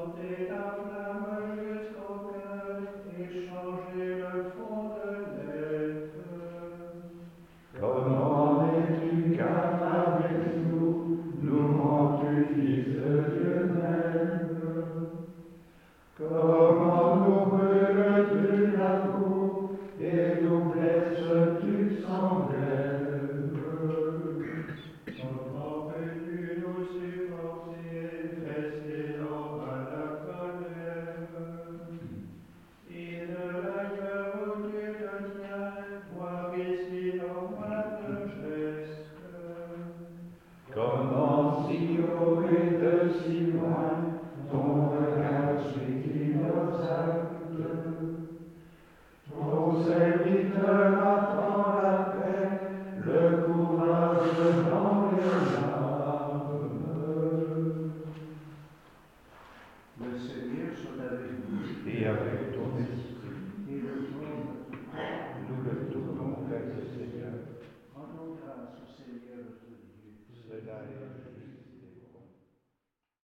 porter ta flamme jusqu'au cœur et changer le fond de l'être. Comment es-tu car avec nous, nous rends tu Fils de Dieu même? Comment nous brûles-tu l'amour et nous blesses-tu sans glaive? Comment peux-tu nous supporter, fesser l'homme à la colère? Et de la guerre où tu te tiens, voir ici nos moindres gestes. Comment si haut et de si loin, ton regard suit nos actes? Ton serviteur attend la paix, le courage dans les larmes. Le Seigneur soit avec vous. Et avec